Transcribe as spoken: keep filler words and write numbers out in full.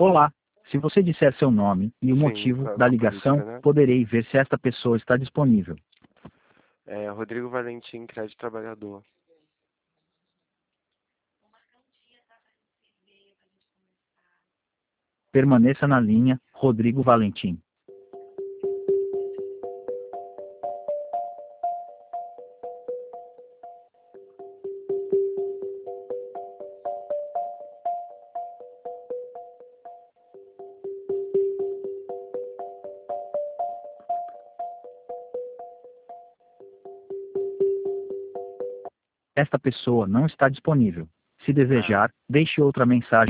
Olá. Se você disser seu nome e o Sim, motivo com da a ligação, política, né? poderei ver se esta pessoa está disponível. É, Rodrigo Valentim, crédito trabalhador. Permaneça na linha, Rodrigo Valentim. Esta pessoa não está disponível. Se desejar, deixe outra mensagem.